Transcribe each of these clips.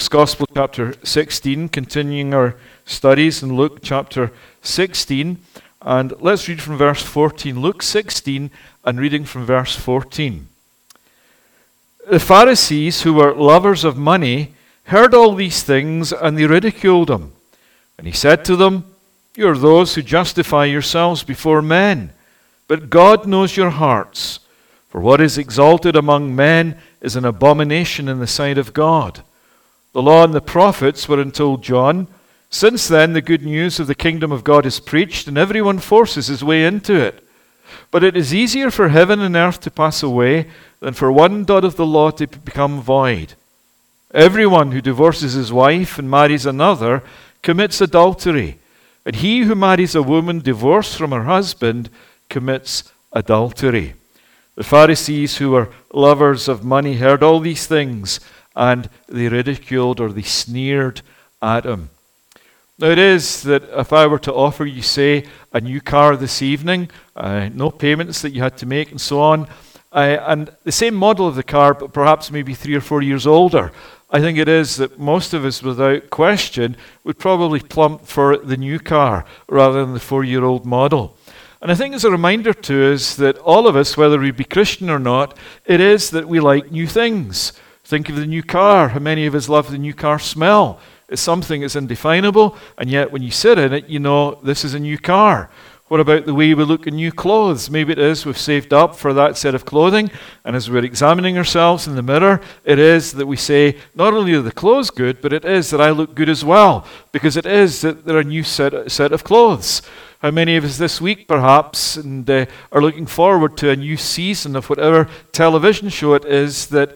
Luke's Gospel, chapter 16, continuing our studies in Luke chapter 16. And let's read from verse 14. Luke 16 and reading from verse 14. The Pharisees, who were lovers of money, heard all these things, and they ridiculed him. And he said to them, "You are those who justify yourselves before men, but God knows your hearts. For what is exalted among men is an abomination in the sight of God. The law and the prophets were until John. Since then, the good news of the kingdom of God is preached, and everyone forces his way into it. But it is easier for heaven and earth to pass away than for one dot of the law to become void. Everyone who divorces his wife and marries another commits adultery, and he who marries a woman divorced from her husband commits adultery." The Pharisees, who were lovers of money, heard all these things, and they ridiculed, or they sneered at him. Now it is that if I were to offer you, say, a new car this evening, no payments that you had to make and so on, and the same model of the car, but perhaps maybe 3 or 4 years older, I think it is that most of us, without question, would probably plump for the new car rather than the 4-year-old model. And I think it's a reminder to us that all of us, whether we be Christian or not, it is that we like new things. Think of the new car. How many of us love the new car smell? It's something that's indefinable, and yet when you sit in it, you know this is a new car. What about the way we look at new clothes? Maybe it is we've saved up for that set of clothing, and as we're examining ourselves in the mirror, it is that we say, not only are the clothes good, but it is that I look good as well, because it is that they're a new set of clothes. How many of us this week, perhaps, and are looking forward to a new season of whatever television show it is that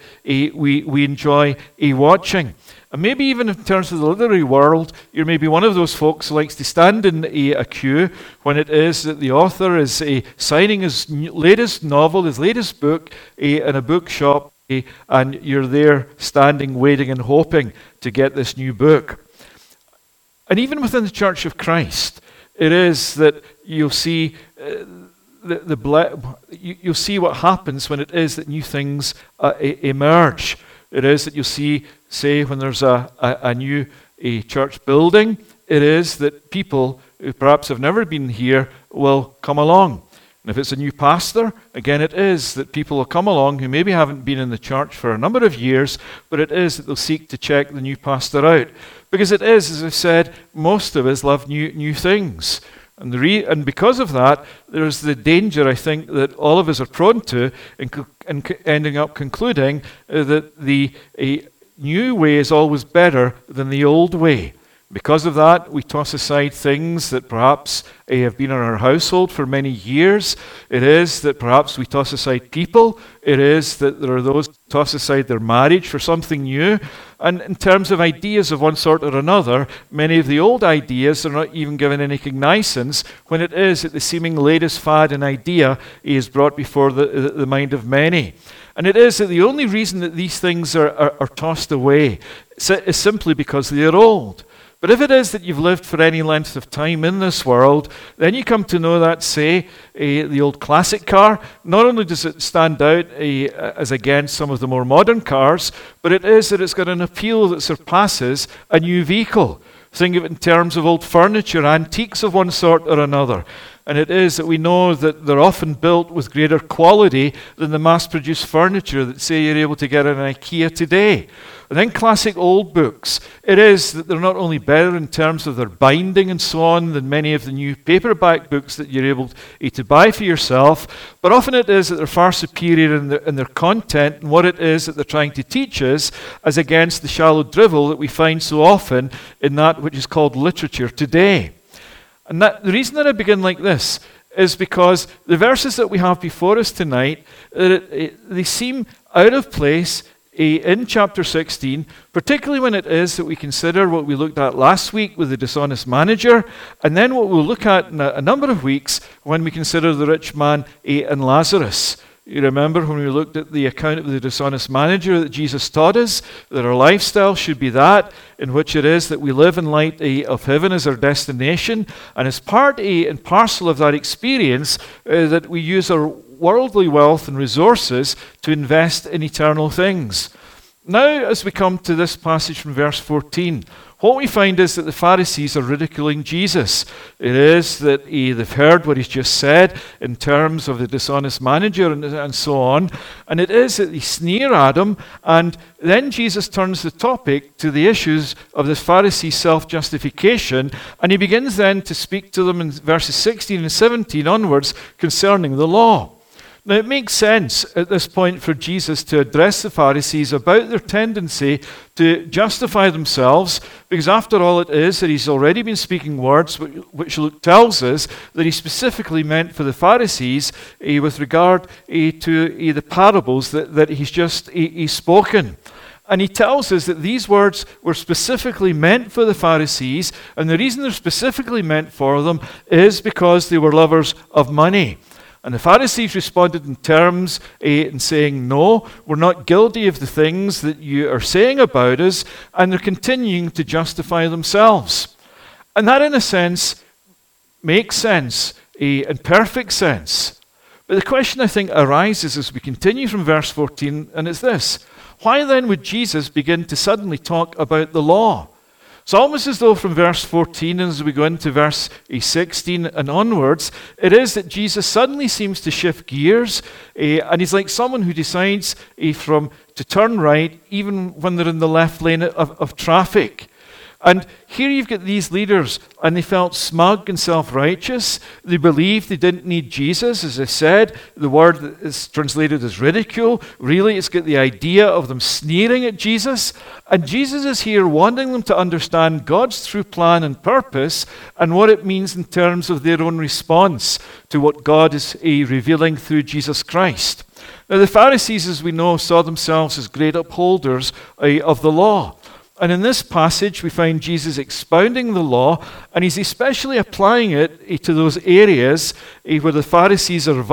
we enjoy watching? And maybe even in terms of the literary world, you're maybe one of those folks who likes to stand in a queue when it is that the author is signing his latest novel, his latest book, in a bookshop, and you're there standing, waiting and hoping to get this new book. And even within the Church of Christ, it is that you'll see you'll see what happens when it is that new things emerge. It is that you'll see, say, when there's a new church building, it is that people who perhaps have never been here will come along. And if it's a new pastor, again, it is that people will come along who maybe haven't been in the church for a number of years, but it is that they'll seek to check the new pastor out. Because it is, as I said, most of us love new things. And because of that, there's the danger, I think, that all of us are prone to in ending up concluding that the new way is always better than the old way. Because of that, we toss aside things that perhaps have been in our household for many years. It is that perhaps we toss aside people. It is that there are those who toss aside their marriage for something new. And in terms of ideas of one sort or another, many of the old ideas are not even given any cognizance when it is that the seeming latest fad and idea is brought before the mind of many. And it is that the only reason that these things are tossed away is simply because they are old. But if it is that you've lived for any length of time in this world, then you come to know that, say, the old classic car, not only does it stand out as against some of the more modern cars, but it is that it's got an appeal that surpasses a new vehicle. Think of it in terms of old furniture, antiques of one sort or another. And it is that we know that they're often built with greater quality than the mass-produced furniture that, say, you're able to get at an IKEA today. And then classic old books, it is that they're not only better in terms of their binding and so on than many of the new paperback books that you're able to buy for yourself, but often it is that they're far superior in their content and what it is that they're trying to teach us, as against the shallow drivel that we find so often in that which is called literature today. And the reason that I begin like this is because the verses that we have before us tonight, they seem out of place in chapter 16, particularly when it is that we consider what we looked at last week with the dishonest manager, and then what we'll look at in a number of weeks when we consider the rich man and Lazarus. You remember when we looked at the account of the dishonest manager that Jesus taught us, that our lifestyle should be that in which it is that we live in light of heaven as our destination, and as part and parcel of that experience that we use our worldly wealth and resources to invest in eternal things. Now, as we come to this passage from verse 14, what we find is that the Pharisees are ridiculing Jesus. It is that they've heard what he's just said in terms of the dishonest manager and so on. And it is that they sneer at him. And then Jesus turns the topic to the issues of the Pharisee self-justification. And he begins then to speak to them in verses 16 and 17 onwards concerning the law. Now, it makes sense at this point for Jesus to address the Pharisees about their tendency to justify themselves, because after all it is that he's already been speaking words which Luke tells us that he specifically meant for the Pharisees with regard to the parables that he's spoken. And he tells us that these words were specifically meant for the Pharisees, and the reason they're specifically meant for them is because they were lovers of money. And the Pharisees responded in terms in saying, no, we're not guilty of the things that you are saying about us, and they're continuing to justify themselves. And that, in a sense, makes sense, in perfect sense. But the question, I think, arises as we continue from verse 14, and it's this. Why then would Jesus begin to suddenly talk about the law? It's almost as though from verse 14, and as we go into verse 16 and onwards, it is that Jesus suddenly seems to shift gears, and he's like someone who decides to turn right even when they're in the left lane of traffic. And here you've got these leaders, and they felt smug and self-righteous. They believed they didn't need Jesus. As I said, the word that is translated as ridicule, really it's got the idea of them sneering at Jesus. And Jesus is here wanting them to understand God's true plan and purpose and what it means in terms of their own response to what God is revealing through Jesus Christ. Now, the Pharisees, as we know, saw themselves as great upholders of the law. And in this passage, we find Jesus expounding the law, and he's especially applying it to those areas where the Pharisees are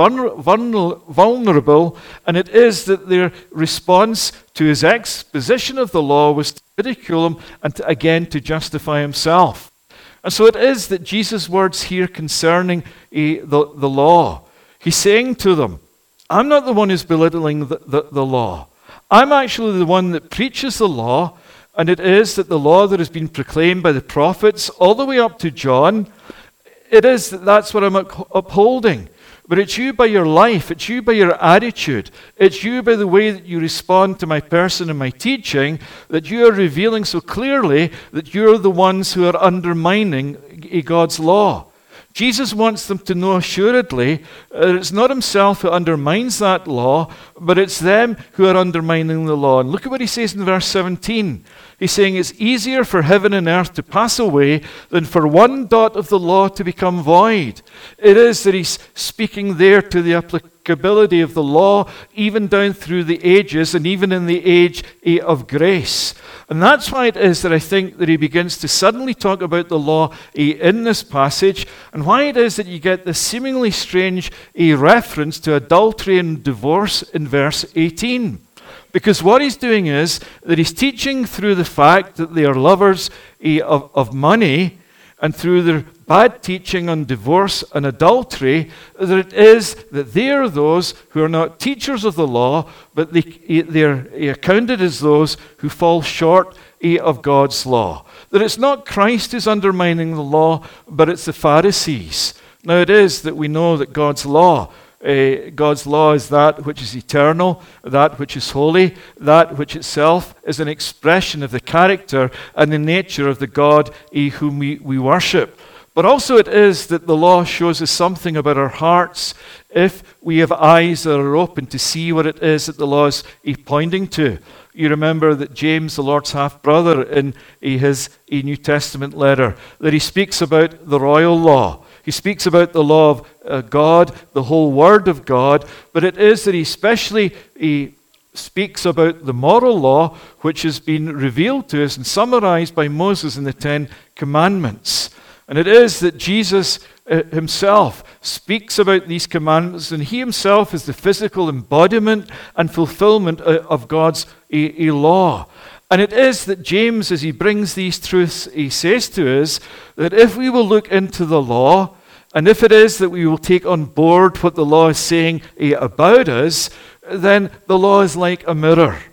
vulnerable, and it is that their response to his exposition of the law was to ridicule him and again to justify himself. And so it is that Jesus' words here concerning the law, he's saying to them, I'm not the one who's belittling the law. I'm actually the one that preaches the law. And it is that the law that has been proclaimed by the prophets all the way up to John, it is that's what I'm upholding. But it's you by your life, it's you by your attitude, it's you by the way that you respond to my person and my teaching, that you are revealing so clearly that you're the ones who are undermining God's law. Jesus wants them to know assuredly it's not himself who undermines that law, but it's them who are undermining the law. And look at what he says in verse 17. He's saying it's easier for heaven and earth to pass away than for one dot of the law to become void. It is that he's speaking there to the applicability of the law, even down through the ages and even in the age of grace. And that's why it is that I think that he begins to suddenly talk about the law in this passage, and why it is that you get this seemingly strange reference to adultery and divorce in verse 18. Because what he's doing is that he's teaching through the fact that they are lovers of money, and through their bad teaching on divorce and adultery, that it is that they are those who are not teachers of the law, but they're accounted as those who fall short of God's law. That it's not Christ who's undermining the law, but it's the Pharisees. Now it is that we know that God's law is that which is eternal, that which is holy, that which itself is an expression of the character and the nature of the God whom we worship. But also it is that the law shows us something about our hearts if we have eyes that are open to see what it is that the law is pointing to. You remember that James, the Lord's half-brother, in his New Testament letter, that he speaks about the royal law. He speaks about the law of God, the whole Word of God, but it is that he speaks about the moral law which has been revealed to us and summarized by Moses in the Ten Commandments. And it is that Jesus himself speaks about these commandments, and he himself is the physical embodiment and fulfillment of God's law. And it is that James, as he brings these truths, he says to us that if we will look into the law, and if it is that we will take on board what the law is saying about us, then the law is like a mirror.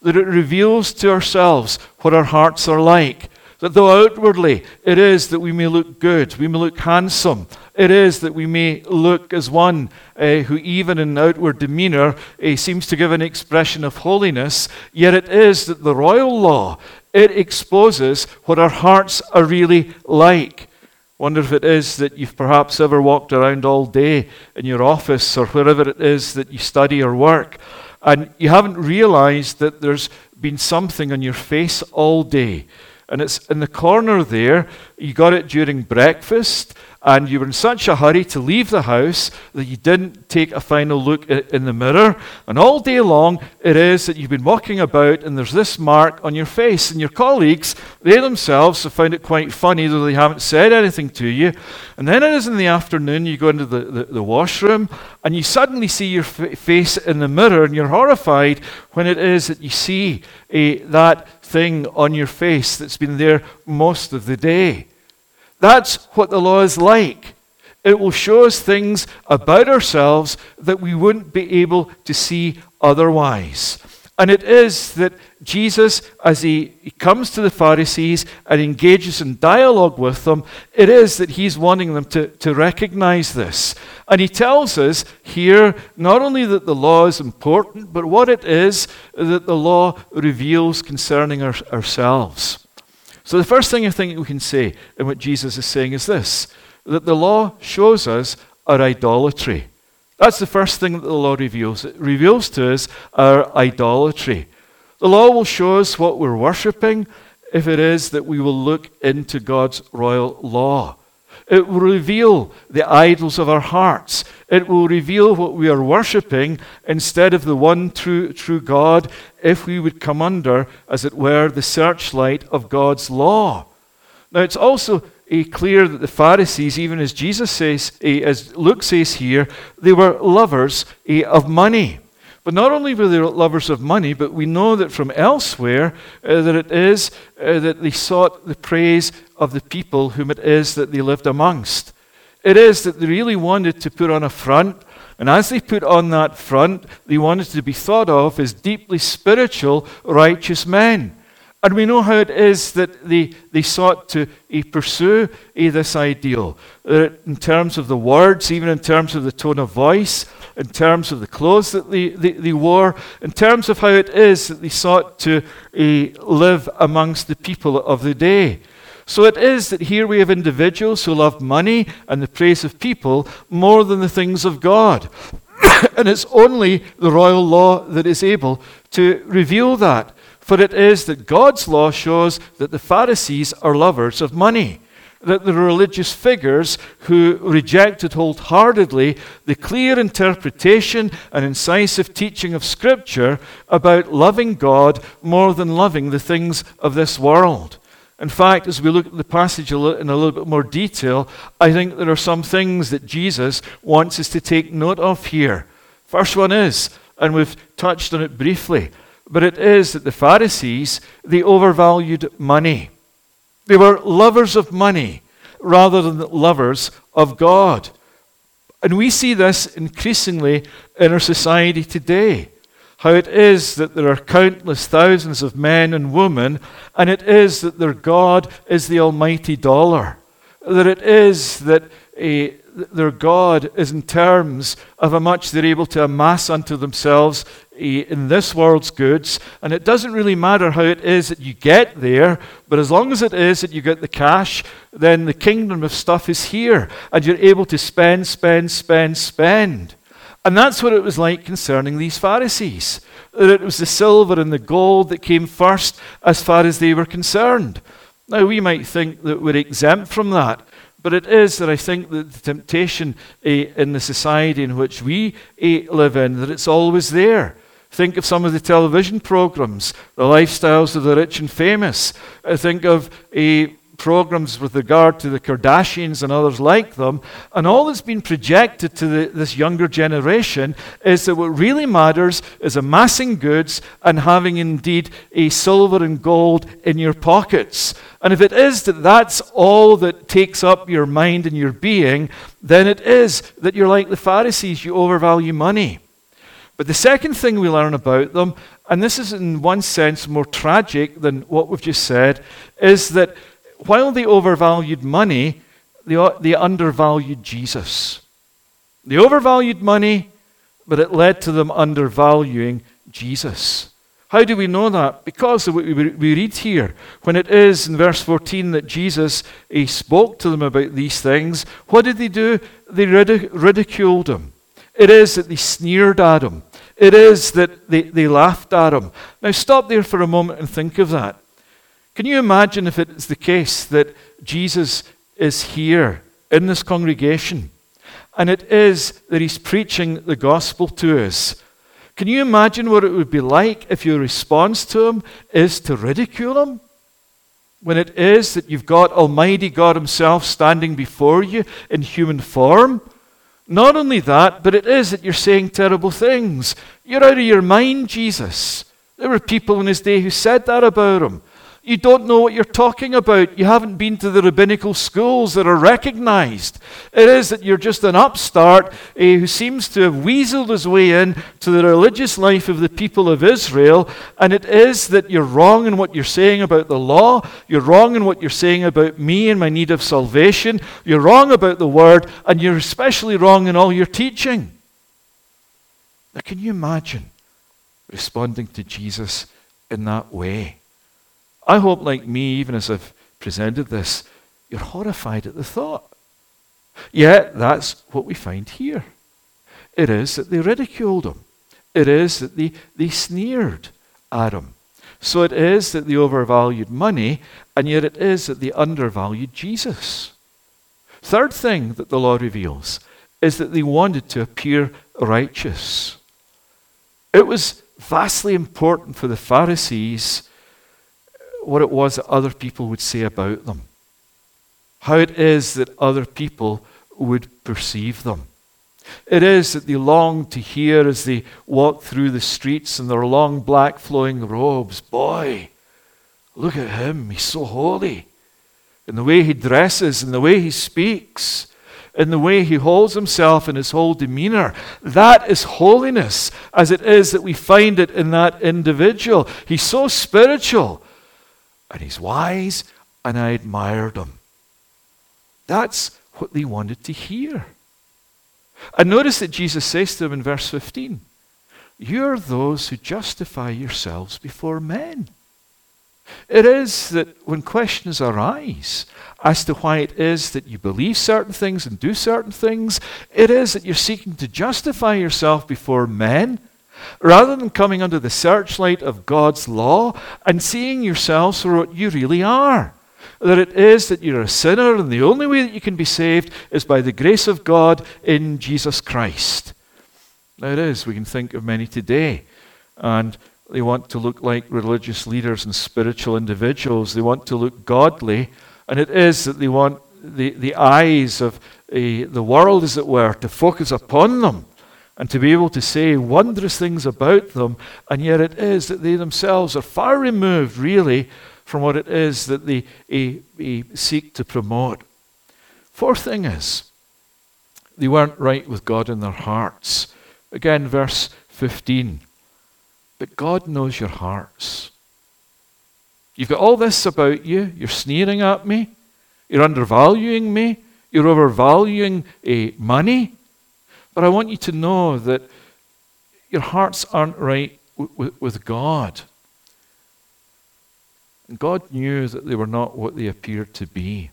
that it reveals to ourselves what our hearts are like. That though outwardly it is that we may look good, we may look handsome, it is that we may look as one who even in outward demeanor seems to give an expression of holiness, yet it is that the royal law, it exposes what our hearts are really like. Wonder if it is that you've perhaps ever walked around all day in your office or wherever it is that you study or work, and you haven't realized that there's been something on your face all day. And it's in the corner there. You got it during breakfast, and you were in such a hurry to leave the house that you didn't take a final look in the mirror. And all day long, it is that you've been walking about, and there's this mark on your face. And your colleagues, they themselves have found it quite funny, though they haven't said anything to you. And then it is in the afternoon, you go into the washroom, and you suddenly see your face in the mirror, and you're horrified when it is that you see that thing on your face that's been there most of the day. That's what the law is like. It will show us things about ourselves that we wouldn't be able to see otherwise. And it is that Jesus, as he comes to the Pharisees and engages in dialogue with them, it is that he's wanting them to recognize this. And he tells us here not only that the law is important, but what it is that the law reveals concerning ourselves. So the first thing I think we can say in what Jesus is saying is this, that the law shows us our idolatry. That's the first thing that the law reveals. It reveals to us our idolatry. The law will show us what we're worshipping if it is that we will look into God's royal law. It will reveal the idols of our hearts. It will reveal what we are worshipping instead of the one true God, if we would come under, as it were, the searchlight of God's law. Now, it's also clear that the Pharisees, even as Jesus says, as Luke says here, they were lovers of money. But not only were they lovers of money, but we know that from elsewhere that it is that they sought the praise of the people whom it is that they lived amongst. It is that they really wanted to put on a front, and as they put on that front, they wanted to be thought of as deeply spiritual, righteous men. And we know how it is that they sought to pursue this ideal, in terms of the words, even in terms of the tone of voice, in terms of the clothes that they wore, in terms of how it is that they sought to live amongst the people of the day. So it is that here we have individuals who love money and the praise of people more than the things of God. And it's only the royal law that is able to reveal that. For it is that God's law shows that the Pharisees are lovers of money, that the religious figures who rejected wholeheartedly the clear interpretation and incisive teaching of Scripture about loving God more than loving the things of this world. In fact, as we look at the passage in a little bit more detail, I think there are some things that Jesus wants us to take note of here. First one is, and we've touched on it briefly, but it is that the Pharisees, they overvalued money. They were lovers of money rather than lovers of God. And we see this increasingly in our society today. How it is that there are countless thousands of men and women, and it is that their God is the almighty dollar. That it is that their God is in terms of how much they're able to amass unto themselves in this world's goods. And it doesn't really matter how it is that you get there, but as long as it is that you get the cash, then the kingdom of stuff is here, and you're able to spend. And that's what it was like concerning these Pharisees. That it was the silver and the gold that came first as far as they were concerned. Now, we might think that we're exempt from that, but it is that I think that the temptation in the society in which we live in, that it's always there. Think of some of the television programs, the lifestyles of the rich and famous. Think of programs with regard to the Kardashians and others like them, and all that's been projected to this younger generation is that what really matters is amassing goods and having indeed a silver and gold in your pockets. And if it is that that's all that takes up your mind and your being, then it is that you're like the Pharisees, you overvalue money. But the second thing we learn about them, and this is in one sense more tragic than what we've just said, is that while they overvalued money, they undervalued Jesus. They overvalued money, but it led to them undervaluing Jesus. How do we know that? Because of what we read here. When it is in verse 14 that Jesus he spoke to them about these things, what did they do? They ridiculed him. It is that they sneered at him. It is that they laughed at him. Now stop there for a moment and think of that. Can you imagine if it is the case that Jesus is here in this congregation, and it is that he's preaching the gospel to us? Can you imagine what it would be like if your response to him is to ridicule him? When it is that you've got Almighty God himself standing before you in human form? Not only that, but it is that you're saying terrible things. You're out of your mind, Jesus. There were people in his day who said that about him. You don't know what you're talking about. You haven't been to the rabbinical schools that are recognized. It is that you're just an upstart who seems to have weaseled his way in to the religious life of the people of Israel. And it is that you're wrong in what you're saying about the law. You're wrong in what you're saying about me and my need of salvation. You're wrong about the word. And you're especially wrong in all your teaching. Now, can you imagine responding to Jesus in that way? I hope, like me, even as I've presented this, you're horrified at the thought. Yet, that's what we find here. It is that they ridiculed him. It is that they sneered at him. So it is that they overvalued money, and yet it is that they undervalued Jesus. Third thing that the law reveals is that they wanted to appear righteous. It was vastly important for the Pharisees what it was that other people would say about them. How it is that other people would perceive them. It is that they longed to hear as they walked through the streets in their long black flowing robes, boy, look at him, he's so holy. In the way he dresses, in the way he speaks, in the way he holds himself in his whole demeanor. That is holiness, as it is that we find it in that individual. He's so spiritual. And he's wise, and I admired him. That's what they wanted to hear. And notice that Jesus says to them in verse 15, you're those who justify yourselves before men. It is that when questions arise as to why it is that you believe certain things and do certain things, it is that you're seeking to justify yourself before men, rather than coming under the searchlight of God's law and seeing yourselves for what you really are. That it is that you're a sinner and the only way that you can be saved is by the grace of God in Jesus Christ. Now it is, we can think of many today, and they want to look like religious leaders and spiritual individuals. They want to look godly, and it is that they want the eyes of the world, as it were, to focus upon them, and to be able to say wondrous things about them, and yet it is that they themselves are far removed, really, from what it is that they seek to promote. Fourth thing is, they weren't right with God in their hearts. Again, verse 15. But God knows your hearts. You've got all this about you. You're sneering at me. You're undervaluing me. You're overvaluing money. But I want you to know that your hearts aren't right with God. And God knew that they were not what they appeared to be.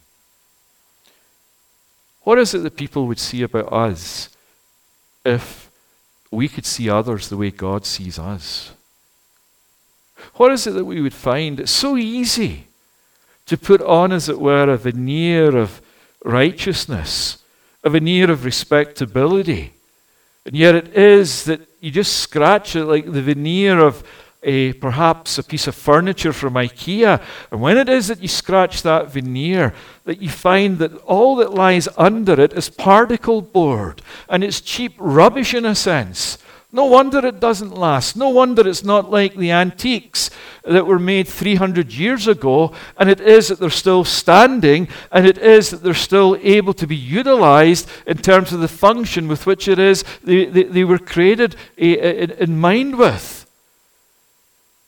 What is it that people would see about us if we could see others the way God sees us? What is it that we would find? It's so easy to put on, as it were, a veneer of righteousness, a veneer of respectability. And yet it is that you just scratch it like the veneer of perhaps a piece of furniture from IKEA. And when it is that you scratch that veneer, that you find that all that lies under it is particle board. And it's cheap rubbish in a sense. No wonder it doesn't last. No wonder it's not like the antiques that were made 300 years ago, and it is that they're still standing, and it is that they're still able to be utilized in terms of the function with which it is they were created in mind with.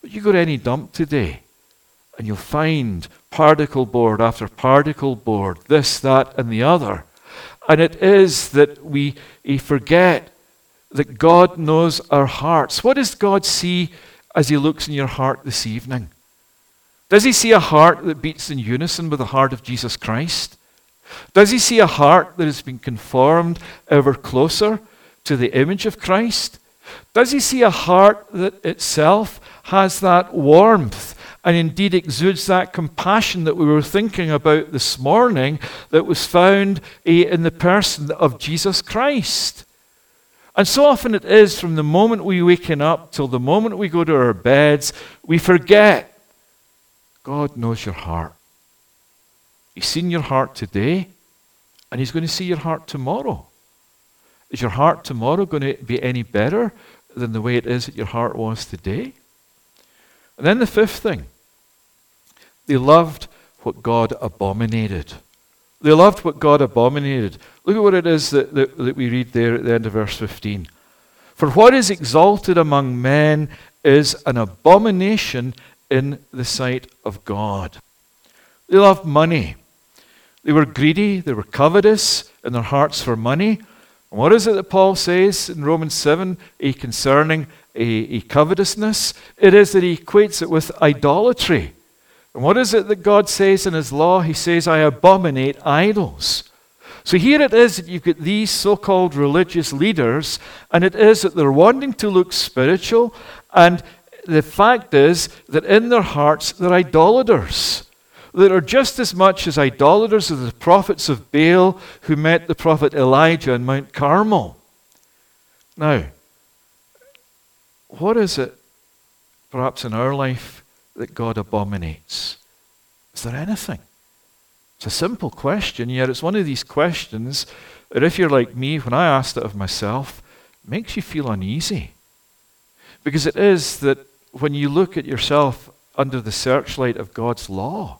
But you go to any dump today, and you'll find particle board after particle board, this, that, and the other. And it is that we forget that God knows our hearts. What does God see as he looks in your heart this evening? Does he see a heart that beats in unison with the heart of Jesus Christ? Does he see a heart that has been conformed ever closer to the image of Christ? Does he see a heart that itself has that warmth and indeed exudes that compassion that we were thinking about this morning that was found in the person of Jesus Christ? And so often it is from the moment we waken up till the moment we go to our beds, we forget God knows your heart. He's seen your heart today, and he's going to see your heart tomorrow. Is your heart tomorrow going to be any better than the way it is that your heart was today? And then the fifth thing, they loved what God abominated. They loved what God abominated. Look at what it is that we read there at the end of verse 15. For what is exalted among men is an abomination in the sight of God. They loved money. They were greedy. They were covetous in their hearts for money. And what is it that Paul says in Romans 7 concerning a covetousness? It is that he equates it with idolatry. And what is it that God says in his law? He says, I abominate idols. So here it is that you've got these so-called religious leaders, and it is that they're wanting to look spiritual, and the fact is that in their hearts they're idolaters. That are just as much as idolaters as the prophets of Baal who met the prophet Elijah on Mount Carmel. Now, what is it, perhaps in our life, that God abominates? Is there anything? It's a simple question, yet it's one of these questions that if you're like me, when I asked it of myself, it makes you feel uneasy. Because it is that when you look at yourself under the searchlight of God's law,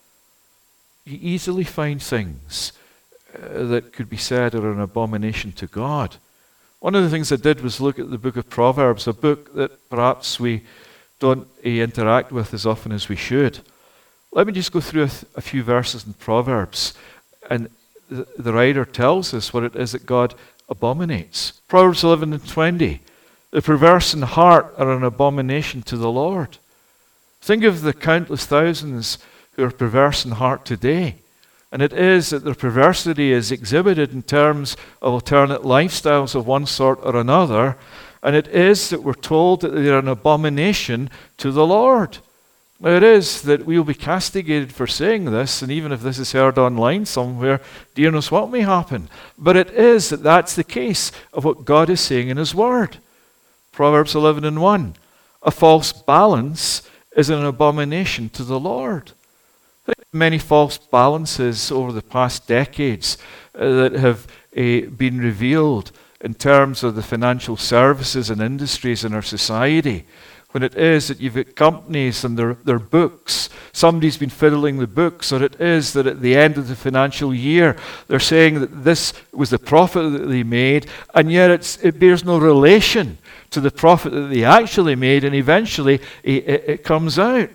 you easily find things that could be said are an abomination to God. One of the things I did was look at the book of Proverbs, a book that perhaps we don't interact with as often as we should. Let me just go through a few verses in Proverbs, and the writer tells us what it is that God abominates. Proverbs 11 and 20. The perverse in heart are an abomination to the Lord. Think of the countless thousands who are perverse in heart today. And it is that their perversity is exhibited in terms of alternate lifestyles of one sort or another. And it is that we're told that they're an abomination to the Lord. Now it is that we'll be castigated for saying this, and even if this is heard online somewhere, dear knows what may happen. But it is that that's the case of what God is saying in his word. Proverbs 11 and 1. A false balance is an abomination to the Lord. Many false balances over the past decades that have been revealed in terms of the financial services and industries in our society. When it is that you've got companies and their books, somebody's been fiddling the books, or it is that at the end of the financial year, they're saying that this was the profit that they made, and yet it bears no relation to the profit that they actually made, and eventually it comes out.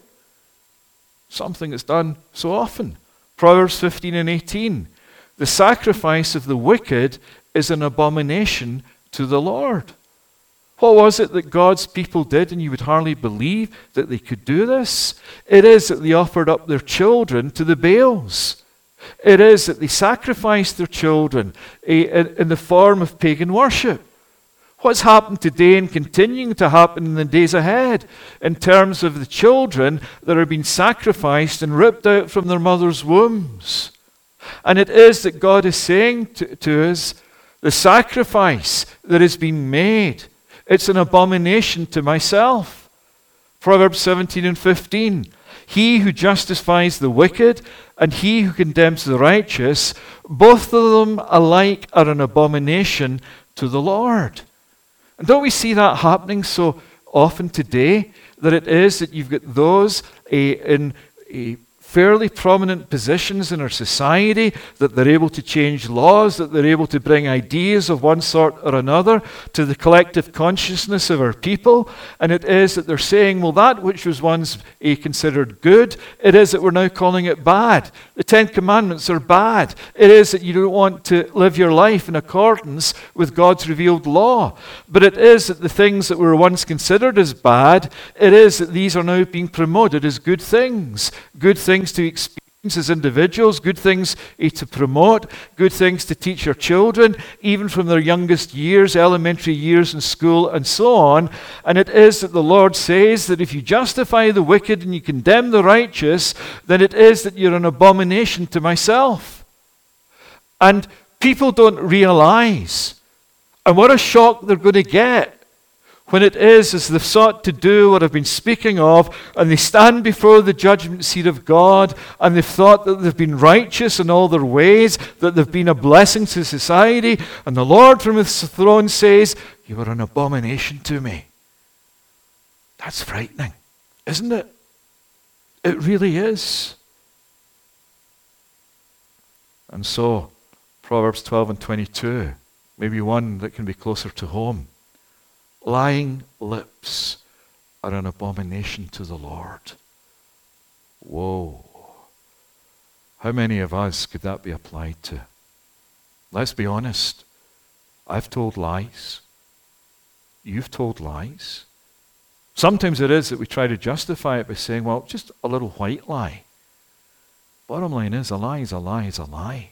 Something that's done so often. Proverbs 15 and 18. The sacrifice of the wicked is an abomination to the Lord. What was it that God's people did, and you would hardly believe that they could do this? It is that they offered up their children to the Baals. It is that they sacrificed their children in the form of pagan worship. What's happened today and continuing to happen in the days ahead in terms of the children that are being sacrificed and ripped out from their mother's wombs? And it is that God is saying to us, the sacrifice that is being made, it's an abomination to myself. Proverbs 17 and 15. He who justifies the wicked and he who condemns the righteous, both of them alike are an abomination to the Lord. And don't we see that happening so often today? That it is that you've got those in fairly prominent positions in our society, that they're able to change laws, that they're able to bring ideas of one sort or another to the collective consciousness of our people. And it is that they're saying, well, that which was once considered good, it is that we're now calling it bad. The Ten Commandments are bad. It is that you don't want to live your life in accordance with God's revealed law. But it is that the things that were once considered as bad, it is that these are now being promoted as good things to experience as individuals, good things to promote, good things to teach your children, even from their youngest years, elementary years in school, and so on. And it is that the Lord says that if you justify the wicked and you condemn the righteous, then it is that you're an abomination to myself. And people don't realize, and what a shock they're going to get, when it is as they've sought to do what I've been speaking of, and they stand before the judgment seat of God, and they've thought that they've been righteous in all their ways, that they've been a blessing to society, and the Lord from his throne says, you are an abomination to me. That's frightening, isn't it? It really is. And so, Proverbs 12 and 22, maybe one that can be closer to home. Lying lips are an abomination to the Lord. Whoa. How many of us could that be applied to? Let's be honest. I've told lies. You've told lies. Sometimes it is that we try to justify it by saying, well, just a little white lie. Bottom line is, a lie is a lie is a lie.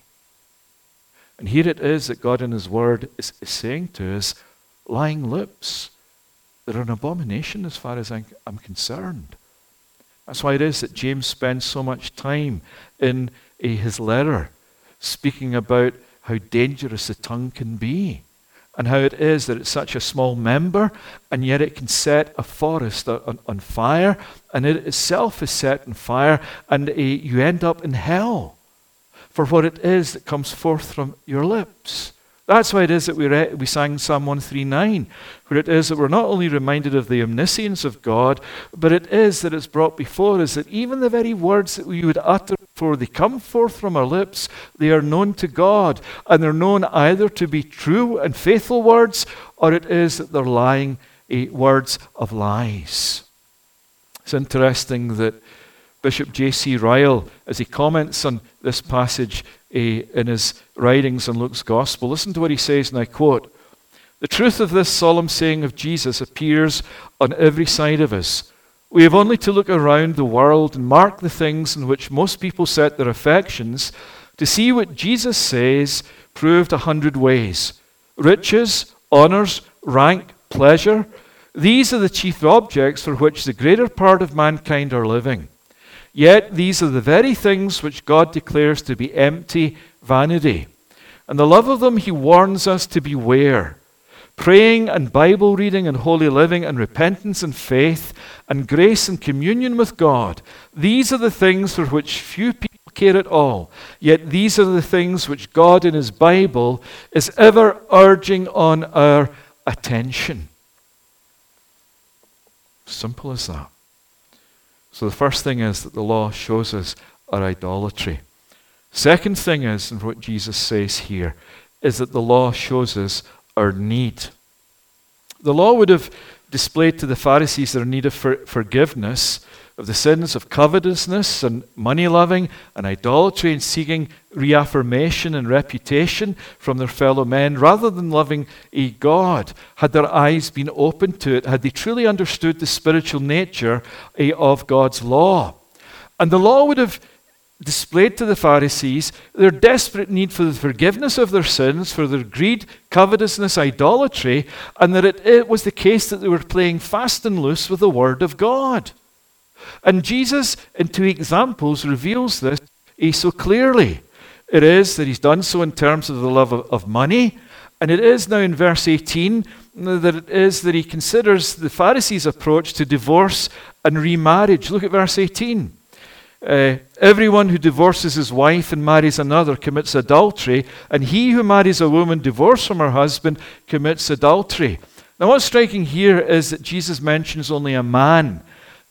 And here it is that God in his word is saying to us, lying lips, they're an abomination as far as I'm concerned. That's why it is that James spends so much time in his letter speaking about how dangerous the tongue can be, and how it is that it's such a small member, and yet it can set a forest on fire, and it itself is set on fire, and you end up in hell for what it is that comes forth from your lips. That's why it is that we sang Psalm 139, where it is that we're not only reminded of the omniscience of God, but it is that it's brought before us that even the very words that we would utter before they come forth from our lips, they are known to God, and they're known either to be true and faithful words, or it is that they're lying words of lies. It's interesting that Bishop J.C. Ryle, as he comments on this passage in his writings on Luke's Gospel, listen to what he says, and I quote, "The truth of this solemn saying of Jesus appears on every side of us. We have only to look around the world and mark the things in which most people set their affections to see what Jesus says proved 100 ways. Riches, honors, rank, pleasure, these are the chief objects for which the greater part of mankind are living. Yet these are the very things which God declares to be empty vanity. And the love of them he warns us to beware. Praying and Bible reading and holy living and repentance and faith and grace and communion with God, these are the things for which few people care at all. Yet these are the things which God in his Bible is ever urging on our attention." Simple as that. So the first thing is that the law shows us our idolatry. Second thing is, and what Jesus says here, is that the law shows us our need. The law would have displayed to the Pharisees their need of forgiveness of the sins of covetousness and money-loving and idolatry and seeking reaffirmation and reputation from their fellow men rather than loving a God. Had their eyes been open to it, had they truly understood the spiritual nature of God's law. And the law would have displayed to the Pharisees their desperate need for the forgiveness of their sins, for their greed, covetousness, idolatry, and that it was the case that they were playing fast and loose with the Word of God. And Jesus, in two examples, reveals this so clearly. It is that he's done so in terms of the love of money, and it is now in verse 18 that it is that he considers the Pharisees' approach to divorce and remarriage. Look at verse 18. Everyone who divorces his wife and marries another commits adultery, and he who marries a woman divorced from her husband commits adultery. Now what's striking here is that Jesus mentions only a man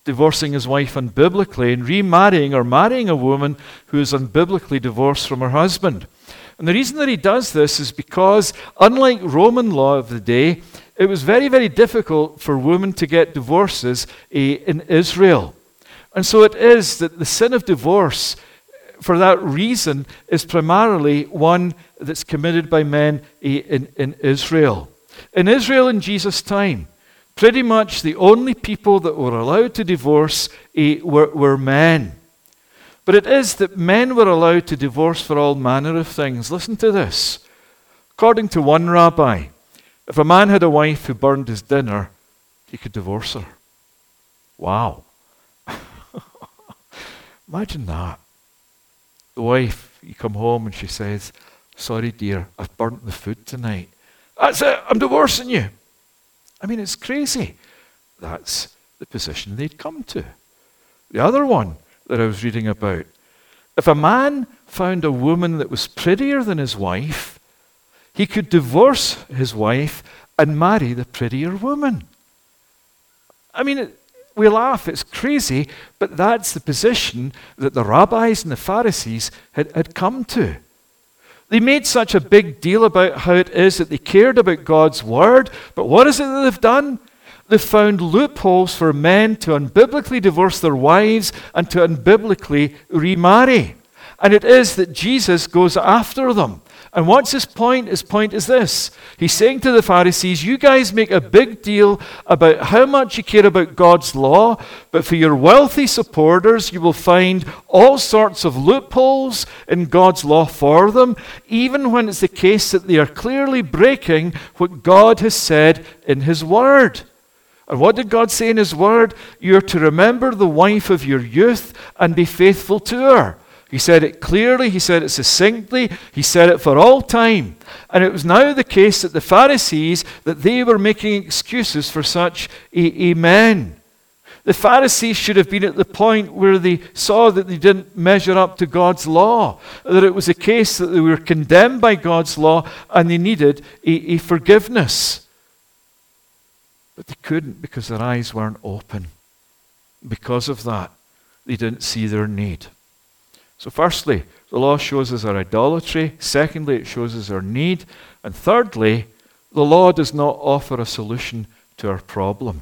divorcing his wife unbiblically and remarrying or marrying a woman who is unbiblically divorced from her husband. And the reason that he does this is because, unlike Roman law of the day, it was very, very difficult for women to get divorces in Israel. And so it is that the sin of divorce, for that reason, is primarily one that's committed by men in Israel. In Israel in Jesus' time, pretty much the only people that were allowed to divorce were men. But it is that men were allowed to divorce for all manner of things. Listen to this. According to one rabbi, if a man had a wife who burned his dinner, he could divorce her. Wow. Imagine that. The wife, you come home and she says, sorry dear, I've burnt the food tonight. That's it, I'm divorcing you. I mean, it's crazy. That's the position they'd come to. The other one that I was reading about, if a man found a woman that was prettier than his wife, he could divorce his wife and marry the prettier woman. I mean, we laugh, it's crazy, but that's the position that the rabbis and the Pharisees had come to. They made such a big deal about how it is that they cared about God's word, but what is it that they've done? They've found loopholes for men to unbiblically divorce their wives and to unbiblically remarry. And it is that Jesus goes after them. And what's his point? His point is this. He's saying to the Pharisees, you guys make a big deal about how much you care about God's law, but for your wealthy supporters, you will find all sorts of loopholes in God's law for them, even when it's the case that they are clearly breaking what God has said in his word. And what did God say in his word? You're to remember the wife of your youth and be faithful to her. He said it clearly, he said it succinctly, he said it for all time. And it was now the case that the Pharisees, that they were making excuses for such a men. The Pharisees should have been at the point where they saw that they didn't measure up to God's law, that it was a case that they were condemned by God's law and they needed a forgiveness. But they couldn't because their eyes weren't open. Because of that, they didn't see their need. So firstly, the law shows us our idolatry. Secondly, it shows us our need. And thirdly, the law does not offer a solution to our problem.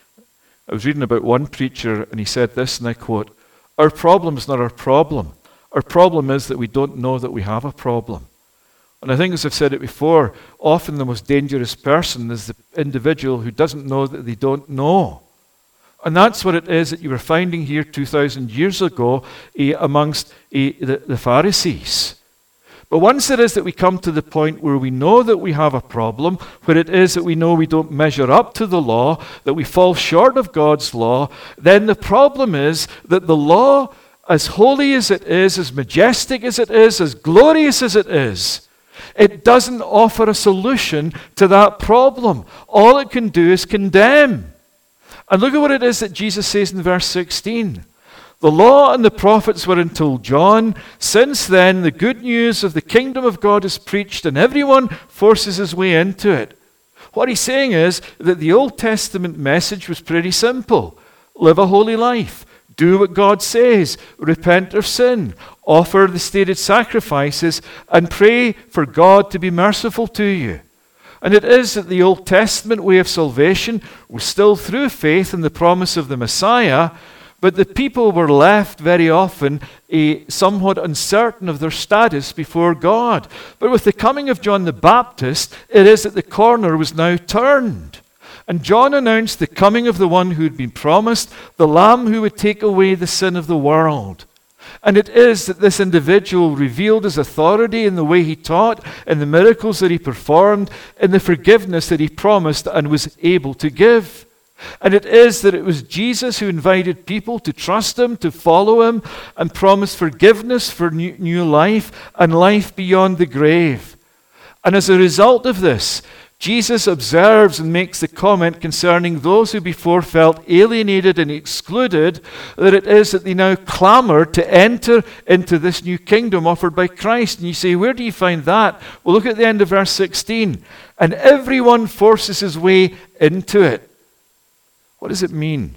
I was reading about one preacher and he said this, and I quote, our problem is not our problem. Our problem is that we don't know that we have a problem. And I think, as I've said it before, often the most dangerous person is the individual who doesn't know that they don't know. And that's what it is that you were finding here 2,000 years ago amongst the Pharisees. But once it is that we come to the point where we know that we have a problem, where it is that we know we don't measure up to the law, that we fall short of God's law, then the problem is that the law, as holy as it is, as majestic as it is, as glorious as it is, it doesn't offer a solution to that problem. All it can do is condemn. And look at what it is that Jesus says in verse 16. The law and the prophets were until John. Since then, the good news of the kingdom of God is preached, and everyone forces his way into it. What he's saying is that the Old Testament message was pretty simple. Live a holy life. Do what God says. Repent of sin. Offer the stated sacrifices, and pray for God to be merciful to you. And it is that the Old Testament way of salvation was still through faith in the promise of the Messiah, but the people were left very often somewhat uncertain of their status before God. But with the coming of John the Baptist, it is that the corner was now turned. And John announced the coming of the one who had been promised, the Lamb who would take away the sin of the world. And it is that this individual revealed his authority in the way he taught, in the miracles that he performed, in the forgiveness that he promised and was able to give. And it is that it was Jesus who invited people to trust him, to follow him, and promised forgiveness for new life and life beyond the grave. And as a result of this, Jesus observes and makes the comment concerning those who before felt alienated and excluded, that it is that they now clamor to enter into this new kingdom offered by Christ. And you say, where do you find that? Well, look at the end of verse 16. And everyone forces his way into it. What does it mean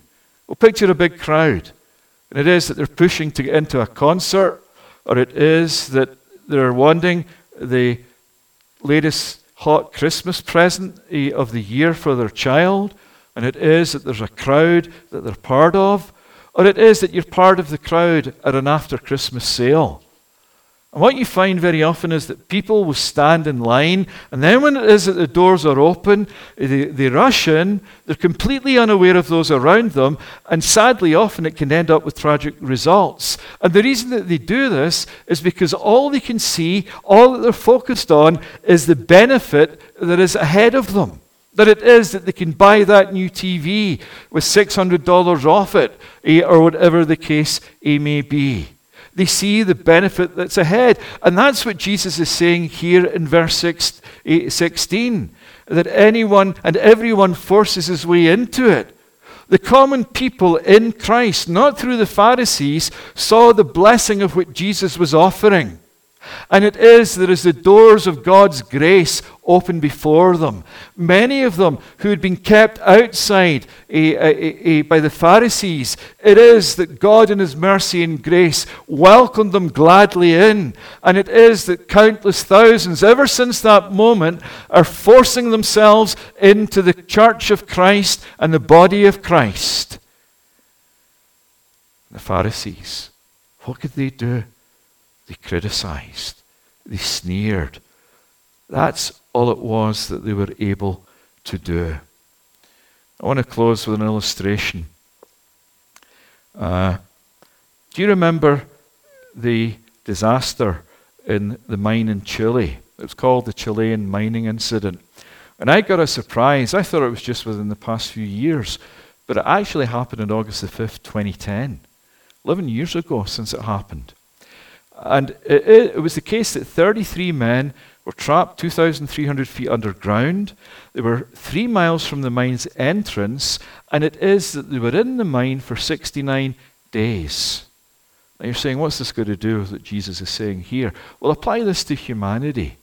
Well, picture a big crowd. And it is that they're pushing to get into a concert, or it is that they're wanting the latest hot Christmas present of the year for their child, and it is that there's a crowd that they're part of, or it is that you're part of the crowd at an after-Christmas sale. And what you find very often is that people will stand in line, and then when it is that the doors are open, they rush in, they're completely unaware of those around them, and sadly often it can end up with tragic results. And the reason that they do this is because all they can see, all that they're focused on, is the benefit that is ahead of them. That it is that they can buy that new TV with $600 off it, or whatever the case may be. They see the benefit that's ahead. And that's what Jesus is saying here in verse 16. That anyone and everyone forces his way into it. The common people in Christ, not through the Pharisees, saw the blessing of what Jesus was offering. And it is that as the doors of God's grace open before them, many of them who had been kept outside by the Pharisees, it is that God in his mercy and grace welcomed them gladly in. And it is that countless thousands, ever since that moment, are forcing themselves into the church of Christ and the body of Christ. The Pharisees, what could they do? They criticized. They sneered. That's all it was that they were able to do. I want to close with an illustration. Do you remember the disaster in the mine in Chile? It was called the Chilean mining incident. And I got a surprise. I thought it was just within the past few years, but it actually happened on August the 5th, 2010. 11 years ago since it happened. And it was the case that 33 men were trapped 2,300 feet underground. They were 3 miles from the mine's entrance, and it is that they were in the mine for 69 days. Now you're saying, what's this got to do with what Jesus is saying here? Well, apply this to humanity.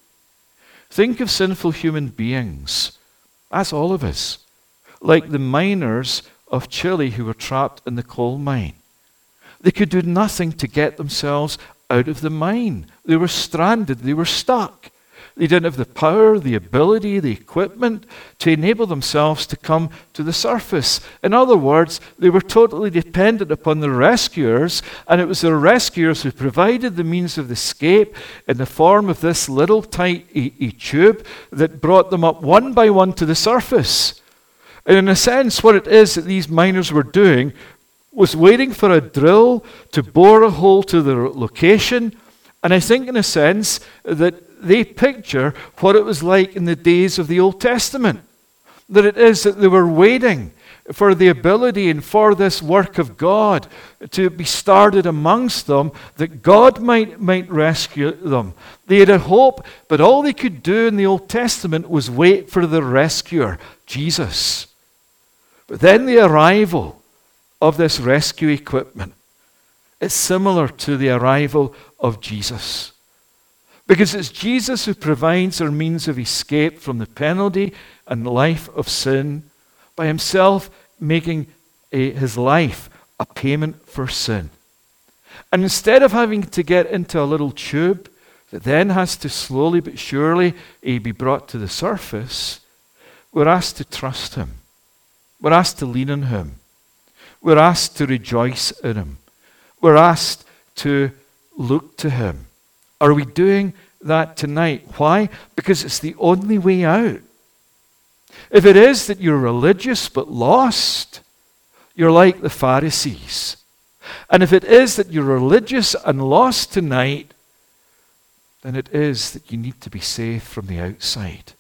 Think of sinful human beings. That's all of us. Like the miners of Chile who were trapped in the coal mine. They could do nothing to get themselves out of the mine. They were stranded. They were stuck. They didn't have the power, the ability, the equipment to enable themselves to come to the surface. In other words, they were totally dependent upon the rescuers, and it was the rescuers who provided the means of escape in the form of this little tight tube that brought them up one by one to the surface. And in a sense, what it is that these miners were doing was waiting for a drill to bore a hole to their location. And I think in a sense that they picture what it was like in the days of the Old Testament. That it is that they were waiting for the ability and for this work of God to be started amongst them, that God might rescue them. They had a hope, but all they could do in the Old Testament was wait for the rescuer, Jesus. But then the arrival of this rescue equipment, it's similar to the arrival of Jesus. Because it's Jesus who provides our means of escape from the penalty and life of sin by himself making his life a payment for sin. And instead of having to get into a little tube that then has to slowly but surely be brought to the surface, we're asked to trust him. We're asked to lean on him. We're asked to rejoice in him. We're asked to look to him. Are we doing that tonight? Why? Because it's the only way out. If it is that you're religious but lost, you're like the Pharisees. And if it is that you're religious and lost tonight, then it is that you need to be saved from the outside.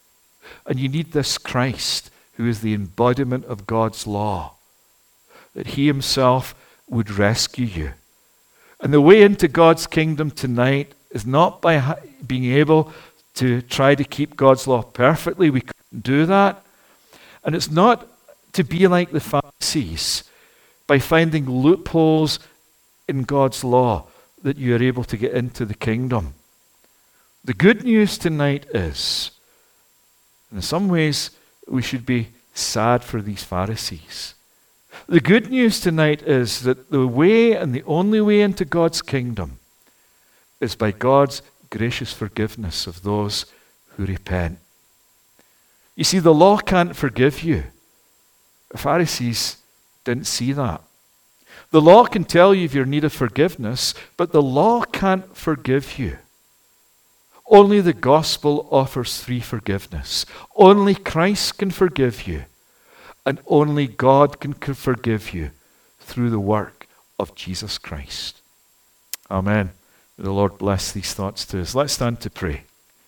And you need this Christ who is the embodiment of God's law, that he himself would rescue you. And the way into God's kingdom tonight is not by being able to try to keep God's law perfectly. We couldn't do that. And it's not to be like the Pharisees by finding loopholes in God's law that you are able to get into the kingdom. The good news tonight is, in some ways, we should be sad for these Pharisees, The good news tonight is that the way and the only way into God's kingdom is by God's gracious forgiveness of those who repent. You see, the law can't forgive you. The Pharisees didn't see that. The law can tell you of your need of forgiveness, but the law can't forgive you. Only the gospel offers free forgiveness. Only Christ can forgive you. And only God can forgive you through the work of Jesus Christ. Amen. May the Lord bless these thoughts to us. Let's stand to pray.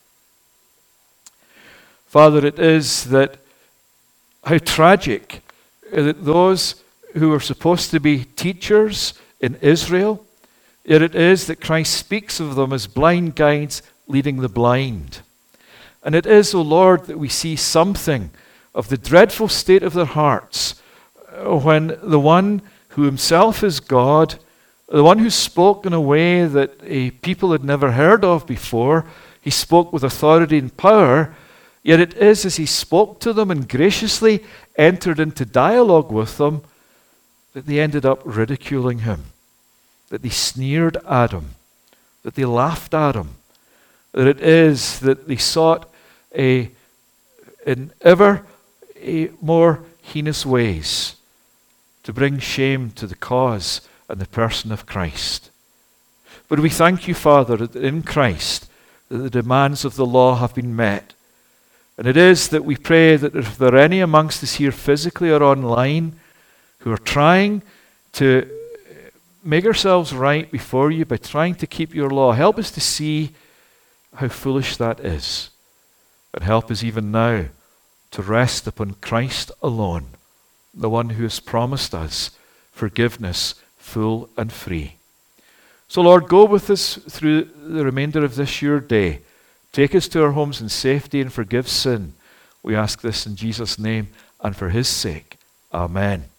Father, it is that how tragic that those who are supposed to be teachers in Israel, yet it is that Christ speaks of them as blind guides leading the blind. And it is, O Lord, that we see something of the dreadful state of their hearts when the one who himself is God, the one who spoke in a way that a people had never heard of before, he spoke with authority and power, yet it is as he spoke to them and graciously entered into dialogue with them that they ended up ridiculing him, that they sneered at him, that they laughed at him, that it is that they sought in ever more heinous ways to bring shame to the cause and the person of Christ. But we thank you, Father, that in Christ that the demands of the law have been met. And it is that we pray that if there are any amongst us here physically or online who are trying to make ourselves right before you by trying to keep your law, help us to see how foolish that is. And help us even now to rest upon Christ alone, the one who has promised us forgiveness full and free. So Lord, go with us through the remainder of this your day. Take us to our homes in safety and forgive sin. We ask this in Jesus' name and for his sake. Amen.